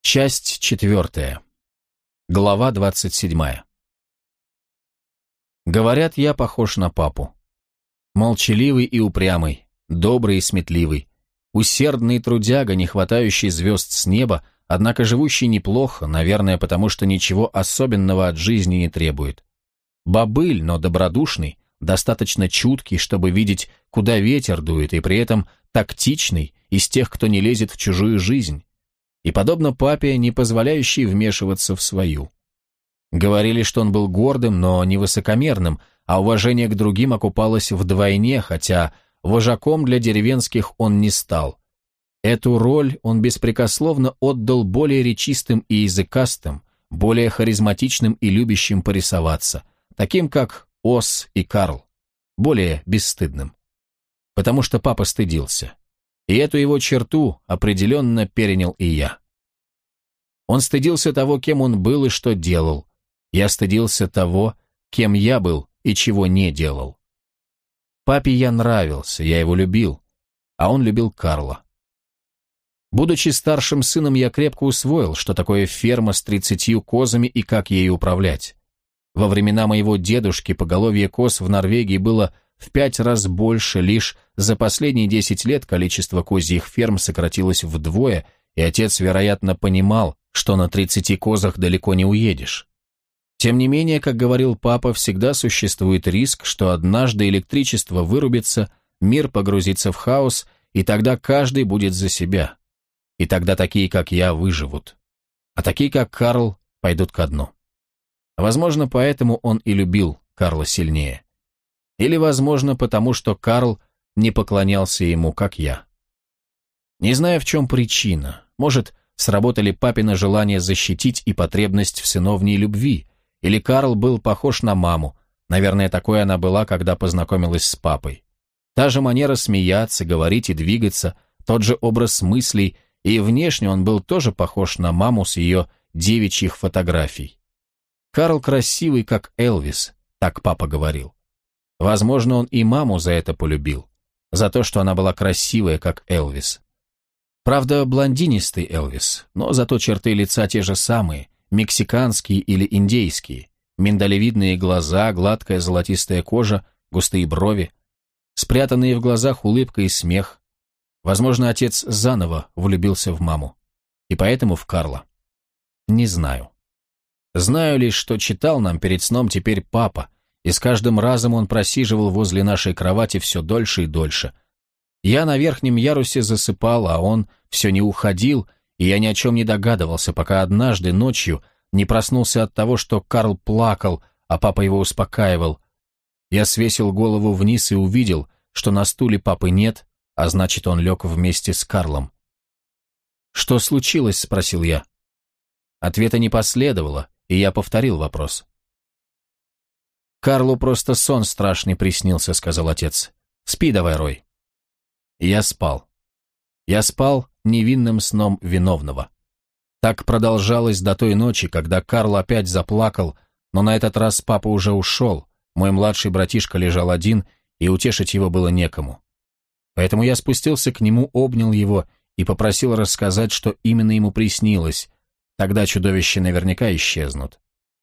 Часть 4. Глава 27. Говорят, я похож на папу. Молчаливый и упрямый, добрый и сметливый, усердный трудяга, не хватающий звезд с неба, однако живущий неплохо, наверное, потому что ничего особенного от жизни не требует. Бобыль, но добродушный, достаточно чуткий, чтобы видеть, куда ветер дует, и при этом тактичный, из тех, кто не лезет в чужую жизнь. И, подобно папе, не позволяющий вмешиваться в свою. Говорили, что он был гордым, но не высокомерным, а уважение к другим окупалось вдвойне, хотя вожаком для деревенских он не стал. Эту роль он беспрекословно отдал более речистым и языкастым, более харизматичным и любящим порисоваться, таким как Ос и Карл, более бесстыдным. Потому что папа стыдился. И эту его черту определенно перенял и я. Он стыдился того, кем он был и что делал. Я стыдился того, кем я был и чего не делал. Папе я нравился, я его любил, а он любил Карла. Будучи старшим сыном, я крепко усвоил, что такое ферма с 30 козами и как ею управлять. Во времена моего дедушки поголовье коз в Норвегии было в 5 раз больше, лишь за последние 10 лет количество козьих ферм сократилось вдвое, и отец, вероятно, понимал, что на 30 козах далеко не уедешь. Тем не менее, как говорил папа, всегда существует риск, что однажды электричество вырубится, мир погрузится в хаос, и тогда каждый будет за себя. И тогда такие, как я, выживут. А такие, как Карл, пойдут ко дну. Возможно, поэтому он и любил Карла сильнее. Или, возможно, потому что Карл не поклонялся ему, как я. Не знаю, в чем причина. Может, сработали папино желание защитить и потребность в сыновней любви, или Карл был похож на маму, наверное, такой она была, когда познакомилась с папой. Та же манера смеяться, говорить и двигаться, тот же образ мыслей, и внешне он был тоже похож на маму с ее девичьих фотографий. Карл красивый, как Элвис, так папа говорил. Возможно, он и маму за это полюбил, за то, что она была красивая, как Элвис. Правда, блондинистый Элвис, но зато черты лица те же самые, мексиканские или индейские, миндалевидные глаза, гладкая золотистая кожа, густые брови, спрятанные в глазах улыбка и смех. Возможно, отец заново влюбился в маму, и поэтому в Карла. Не знаю. Знаю лишь, что читал нам перед сном теперь папа, и с каждым разом он просиживал возле нашей кровати все дольше и дольше. Я на верхнем ярусе засыпал, а он все не уходил, и я ни о чем не догадывался, пока однажды ночью не проснулся от того, что Карл плакал, а папа его успокаивал. Я свесил голову вниз и увидел, что на стуле папы нет, а значит, он лег вместе с Карлом. «Что случилось?» — спросил я. Ответа не последовало, и я повторил вопрос. «Карлу просто сон страшный приснился», — сказал отец. «Спи давай, Рой». И я спал. Я спал невинным сном виновного. Так продолжалось до той ночи, когда Карл опять заплакал, но на этот раз папа уже ушел, мой младший братишка лежал один, и утешить его было некому. Поэтому я спустился к нему, обнял его и попросил рассказать, что именно ему приснилось, тогда чудовища наверняка исчезнут.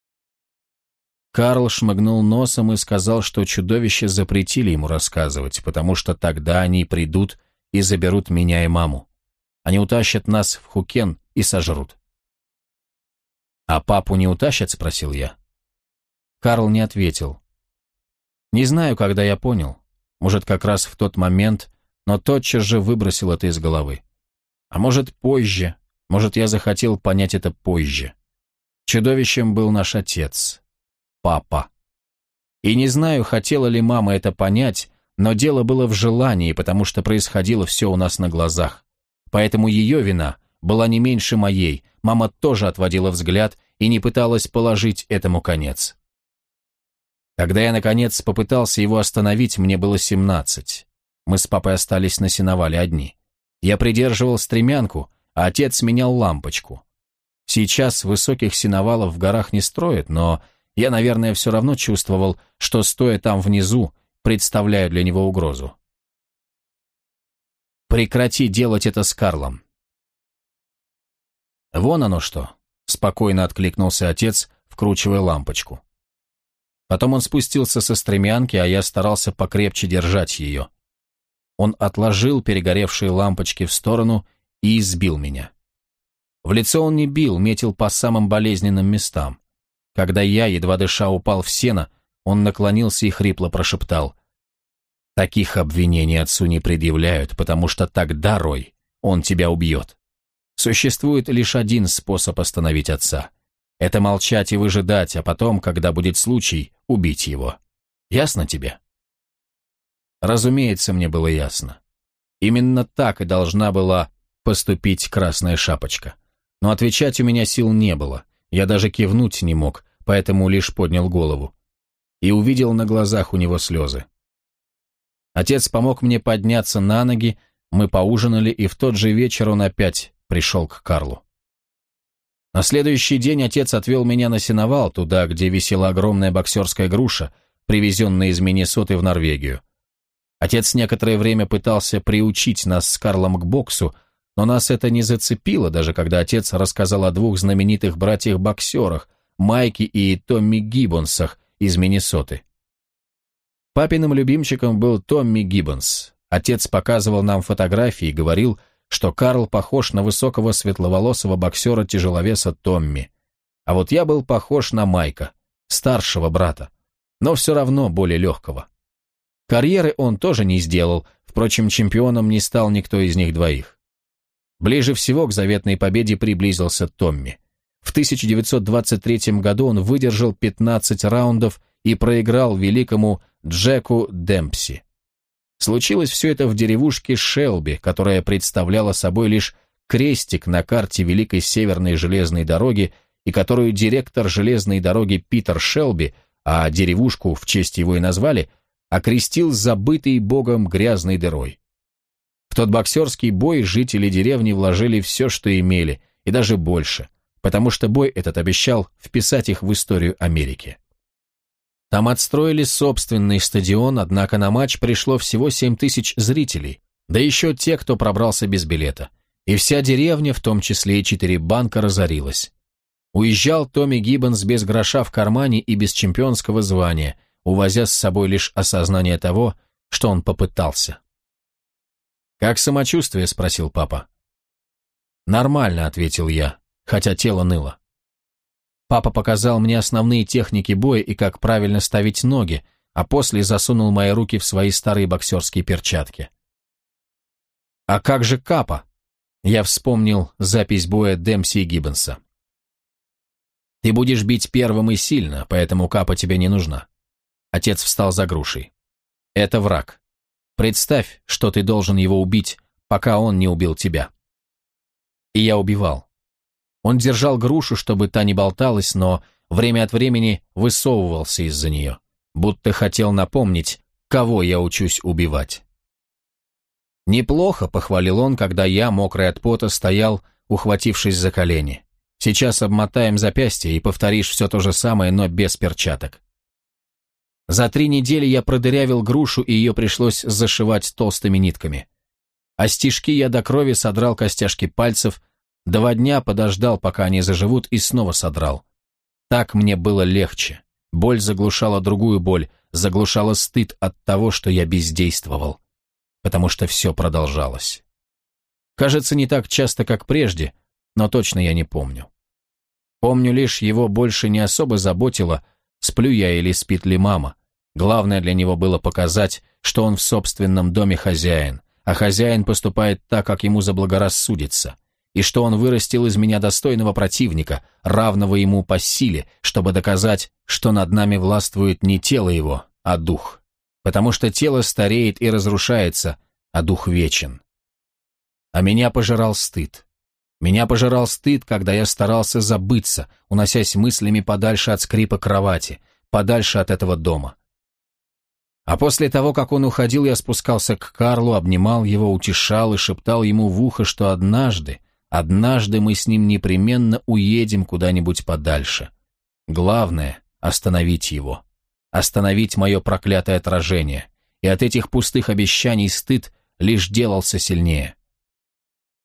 Карл шмыгнул носом и сказал, что чудовища запретили ему рассказывать, потому что тогда они придут и заберут меня и маму. Они утащат нас в Хукен и сожрут. «А папу не утащат?» — спросил я. Карл не ответил. Не знаю, когда я понял. Может, как раз в тот момент, но тотчас же выбросил это из головы. А может, позже, может, я захотел понять это позже. Чудовищем был наш отец. Папа. И не знаю, хотела ли мама это понять, но дело было в желании, потому что происходило все у нас на глазах. Поэтому ее вина была не меньше моей, мама тоже отводила взгляд и не пыталась положить этому конец. Когда я, наконец, попытался его остановить, мне было 17. Мы с папой остались на сеновале одни. Я придерживал стремянку, а отец менял лампочку. Сейчас высоких сеновалов в горах не строят, но я, наверное, все равно чувствовал, что, стоя там внизу, представляю для него угрозу. «Прекрати делать это с Карлом». «Вон оно что», — спокойно откликнулся отец, вкручивая лампочку. Потом он спустился со стремянки, а я старался покрепче держать ее. Он отложил перегоревшие лампочки в сторону и избил меня. В лицо он не бил, метил по самым болезненным местам. Когда я, едва дыша, упал в сено, он наклонился и хрипло прошептал: «Таких обвинений отцу не предъявляют, потому что тогда, Рой, он тебя убьет. Существует лишь один способ остановить отца. Это молчать и выжидать, а потом, когда будет случай, убить его. Ясно тебе?» Разумеется, мне было ясно. Именно так и должна была поступить Красная Шапочка. Но отвечать у меня сил не было, я даже кивнуть не мог, поэтому лишь поднял голову. И увидел на глазах у него слезы. Отец помог мне подняться на ноги, мы поужинали, и в тот же вечер он опять пришел к Карлу. На следующий день отец отвел меня на сеновал, туда, где висела огромная боксерская груша, привезенная из Миннесоты в Норвегию. Отец некоторое время пытался приучить нас с Карлом к боксу, но нас это не зацепило, даже когда отец рассказал о двух знаменитых братьях-боксерах, Майке и Томми Гиббонсах из Миннесоты. Папиным любимчиком был Томми Гиббонс. Отец показывал нам фотографии и говорил, что Карл похож на высокого светловолосого боксера-тяжеловеса Томми. А вот я был похож на Майка, старшего брата, но все равно более легкого. Карьеры он тоже не сделал, впрочем, чемпионом не стал никто из них двоих. Ближе всего к заветной победе приблизился Томми. В 1923 году он выдержал 15 раундов и проиграл великому Джеку Демпси. Случилось все это в деревушке Шелби, которая представляла собой лишь крестик на карте Великой Северной железной дороги и которую директор железной дороги Питер Шелби, а деревушку в честь его и назвали, окрестил забытой богом грязной дырой. В тот боксерский бой жители деревни вложили все, что имели, и даже больше, потому что бой этот обещал вписать их в историю Америки. Там отстроили собственный стадион, однако на матч пришло всего 7 тысяч зрителей, да еще те, кто пробрался без билета. И вся деревня, в том числе и 4 банка, разорилась. Уезжал Томми Гиббонс без гроша в кармане и без чемпионского звания, увозя с собой лишь осознание того, что он попытался. «Как самочувствие?» – спросил папа. «Нормально», – ответил я, хотя тело ныло. Папа показал мне основные техники боя и как правильно ставить ноги, а после засунул мои руки в свои старые боксерские перчатки. «А как же Капа?» Я вспомнил запись боя Демпси и Гиббонса. «Ты будешь бить первым и сильно, поэтому Капа тебе не нужна». Отец встал за грушей. «Это враг. Представь, что ты должен его убить, пока он не убил тебя». И я убивал. Он держал грушу, чтобы та не болталась, но время от времени высовывался из-за нее, будто хотел напомнить, кого я учусь убивать. «Неплохо», — похвалил он, когда я, мокрый от пота, стоял, ухватившись за колени. «Сейчас обмотаем запястье и повторишь все то же самое, но без перчаток». За 3 недели я продырявил грушу, и ее пришлось зашивать толстыми нитками. А стежки я до крови содрал костяшки пальцев, 2 дня подождал, пока они заживут, и снова содрал. Так мне было легче. Боль заглушала другую боль, заглушала стыд от того, что я бездействовал. Потому что все продолжалось. Кажется, не так часто, как прежде, но точно я не помню. Помню лишь, его больше не особо заботило, сплю я или спит ли мама. Главное для него было показать, что он в собственном доме хозяин, а хозяин поступает так, как ему заблагорассудится, и что он вырастил из меня достойного противника, равного ему по силе, чтобы доказать, что над нами властвует не тело его, а дух. Потому что тело стареет и разрушается, а дух вечен. А меня пожирал стыд. Меня пожирал стыд, когда я старался забыться, уносясь мыслями подальше от скрипа кровати, подальше от этого дома. А после того, как он уходил, я спускался к Карлу, обнимал его, утешал и шептал ему в ухо, что однажды мы с ним непременно уедем куда-нибудь подальше. Главное — остановить его. Остановить мое проклятое отражение. И от этих пустых обещаний стыд лишь делался сильнее.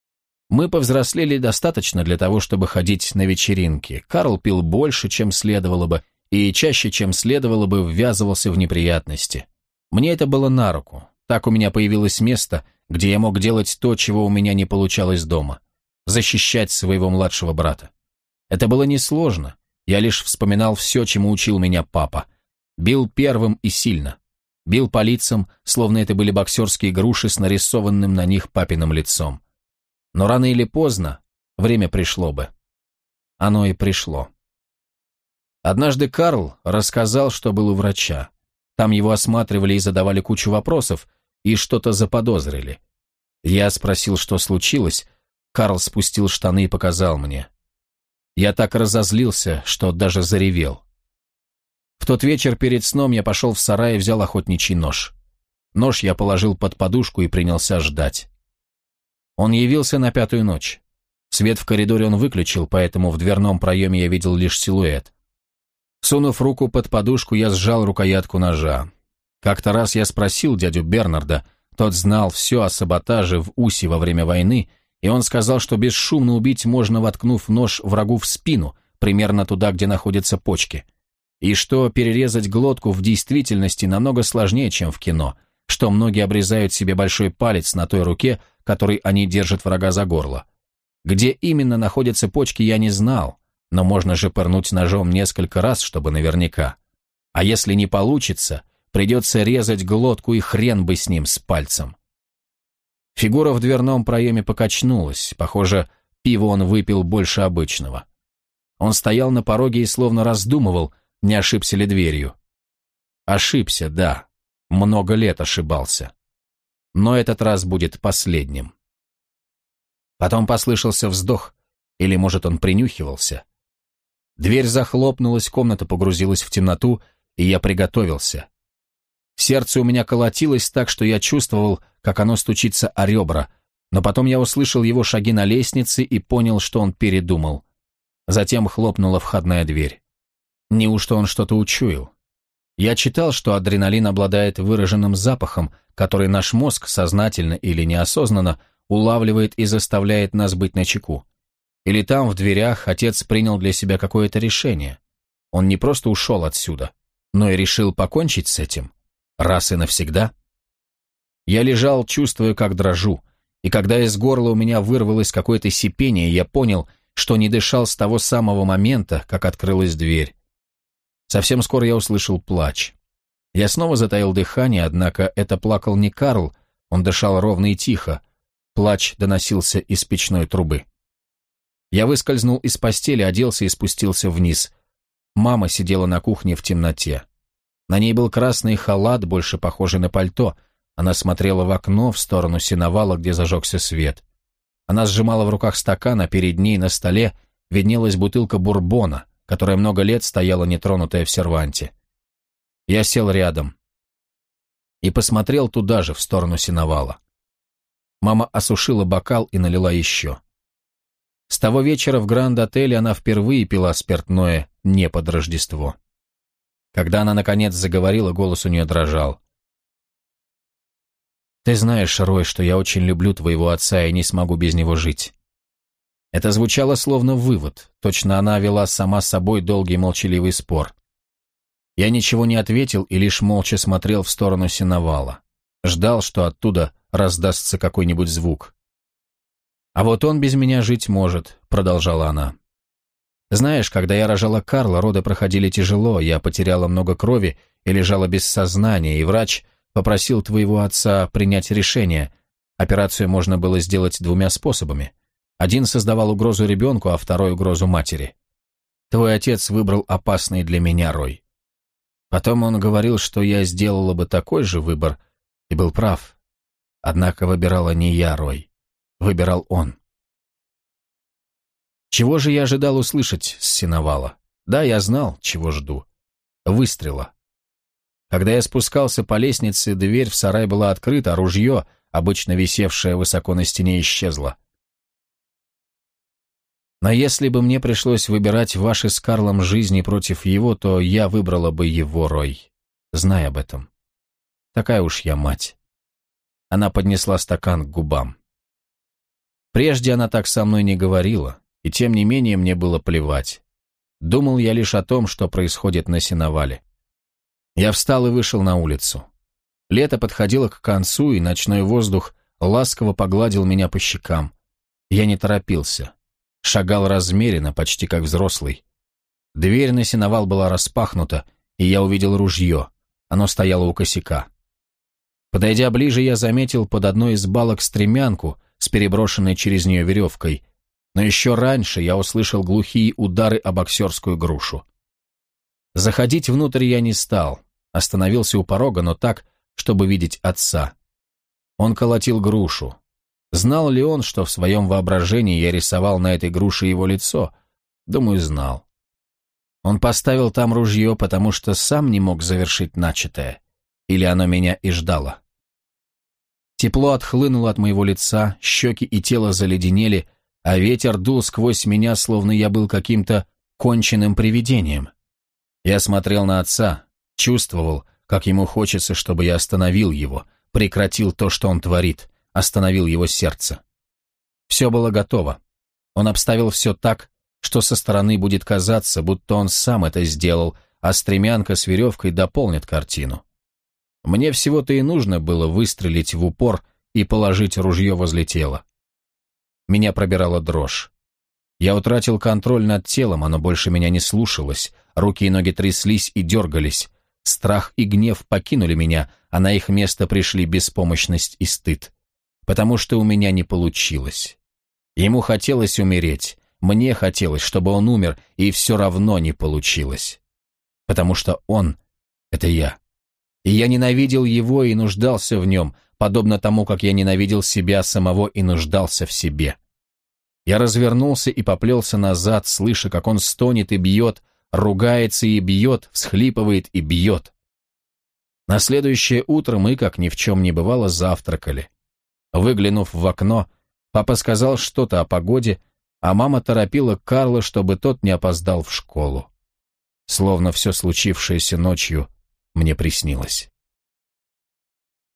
Мы повзрослели достаточно для того, чтобы ходить на вечеринки. Карл пил больше, чем следовало бы, и чаще, чем следовало бы, ввязывался в неприятности. Мне это было на руку. Так у меня появилось место, где я мог делать то, чего у меня не получалось дома. Защищать своего младшего брата. Это было несложно. Я лишь вспоминал все, чему учил меня папа. Бил первым и сильно. Бил по лицам, словно это были боксерские груши с нарисованным на них папиным лицом. Но рано или поздно время пришло бы. Оно и пришло. Однажды Карл рассказал, что был у врача. Там его осматривали и задавали кучу вопросов, и что-то заподозрили. Я спросил, что случилось. Карл спустил штаны и показал мне. Я так разозлился, что даже заревел. В тот вечер перед сном я пошел в сарай и взял охотничий нож. Нож я положил под подушку и принялся ждать. Он явился на 5-ю ночь. Свет в коридоре он выключил, поэтому в дверном проеме я видел лишь силуэт. Сунув руку под подушку, я сжал рукоятку ножа. Как-то раз я спросил дядю Бернарда, тот знал все о саботаже в Усе во время войны, и он сказал, что бесшумно убить можно, воткнув нож врагу в спину, примерно туда, где находятся почки, и что перерезать глотку в действительности намного сложнее, чем в кино, что многие обрезают себе большой палец на той руке, которой они держат врага за горло. Где именно находятся почки, я не знал, но можно же пырнуть ножом несколько раз, чтобы наверняка. А если не получится, придется резать глотку, и хрен бы с ним, с пальцем. Фигура в дверном проеме покачнулась, похоже, пива он выпил больше обычного. Он стоял на пороге и словно раздумывал, не ошибся ли дверью. Ошибся, да, много лет ошибался. Но этот раз будет последним. Потом послышался вздох, или, может, он принюхивался. Дверь захлопнулась, комната погрузилась в темноту, и я приготовился. Сердце у меня колотилось так, что я чувствовал, как оно стучится о ребра, но потом я услышал его шаги на лестнице и понял, что он передумал. Затем хлопнула входная дверь. Неужто он что-то учуял? Я читал, что адреналин обладает выраженным запахом, который наш мозг, сознательно или неосознанно, улавливает и заставляет нас быть начеку. Или там, в дверях, отец принял для себя какое-то решение. Он не просто ушел отсюда, но и решил покончить с этим. Раз и навсегда. Я лежал, чувствуя, как дрожу, и когда из горла у меня вырвалось какое-то сипение, я понял, что не дышал с того самого момента, как открылась дверь. Совсем скоро я услышал плач. Я снова затаил дыхание, однако это плакал не Карл, он дышал ровно и тихо. Плач доносился из печной трубы. Я выскользнул из постели, оделся и спустился вниз. Мама сидела на кухне в темноте. На ней был красный халат, больше похожий на пальто. Она смотрела в окно, в сторону сеновала, где зажегся свет. Она сжимала в руках стакан, а перед ней на столе виднелась бутылка бурбона, которая много лет стояла нетронутая в серванте. Я сел рядом и посмотрел туда же, в сторону сеновала. Мама осушила бокал и налила еще. С того вечера в Гранд-отеле она впервые пила спиртное не под Рождество. Когда она, наконец, заговорила, голос у нее дрожал. «Ты знаешь, Рой, что я очень люблю твоего отца и не смогу без него жить». Это звучало словно вывод, точно она вела сама с собой долгий молчаливый спор. Я ничего не ответил и лишь молча смотрел в сторону сеновала. Ждал, что оттуда раздастся какой-нибудь звук. «А вот он без меня жить может», — продолжала она. «Знаешь, когда я рожала Карла, роды проходили тяжело, я потеряла много крови и лежала без сознания, и врач попросил твоего отца принять решение. Операцию можно было сделать двумя способами. Один создавал угрозу ребенку, а второй — угрозу матери. Твой отец выбрал опасный для меня, Рой. Потом он говорил, что я сделала бы такой же выбор, и был прав. Однако выбирала не я, Рой. Выбирал он». Чего же я ожидал услышать с сеновала? Да, я знал, чего жду. Выстрела. Когда я спускался по лестнице, дверь в сарай была открыта, а ружье, обычно висевшее высоко на стене, исчезло. Но если бы мне пришлось выбирать ваши с Карлом жизни против его, то я выбрала бы его, Рой. Знай об этом. Такая уж я мать. Она поднесла стакан к губам. Прежде она так со мной не говорила, и тем не менее мне было плевать. Думал я лишь о том, что происходит на сеновале. Я встал и вышел на улицу. Лето подходило к концу, и ночной воздух ласково погладил меня по щекам. Я не торопился. Шагал размеренно, почти как взрослый. Дверь на сеновал была распахнута, и я увидел ружье. Оно стояло у косяка. Подойдя ближе, я заметил под одной из балок стремянку с переброшенной через нее веревкой, но еще раньше я услышал глухие удары о боксерскую грушу. Заходить внутрь я не стал, остановился у порога, но так, чтобы видеть отца. Он колотил грушу. Знал ли он, что в своем воображении я рисовал на этой груше его лицо? Думаю, знал. Он поставил там ружье, потому что сам не мог завершить начатое. Или оно меня и ждало. Тепло отхлынуло от моего лица, щеки и тело заледенели, а ветер дул сквозь меня, словно я был каким-то конченным привидением. Я смотрел на отца, чувствовал, как ему хочется, чтобы я остановил его, прекратил то, что он творит, остановил его сердце. Все было готово. Он обставил все так, что со стороны будет казаться, будто он сам это сделал, а стремянка с веревкой дополнит картину. Мне всего-то и нужно было выстрелить в упор и положить ружье возле тела. Меня пробирала дрожь. Я утратил контроль над телом, оно больше меня не слушалось, руки и ноги тряслись и дергались. Страх и гнев покинули меня, а на их место пришли беспомощность и стыд. Потому что у меня не получилось. Ему хотелось умереть, мне хотелось, чтобы он умер, и все равно не получилось. Потому что он — это я. И я ненавидел его и нуждался в нем, подобно тому, как я ненавидел себя самого и нуждался в себе. Я развернулся и поплелся назад, слыша, как он стонет и бьет, ругается и бьет, всхлипывает и бьет. На следующее утро мы, как ни в чем не бывало, завтракали. Выглянув в окно, папа сказал что-то о погоде, а мама торопила Карла, чтобы тот не опоздал в школу. Словно все случившееся ночью мне приснилось.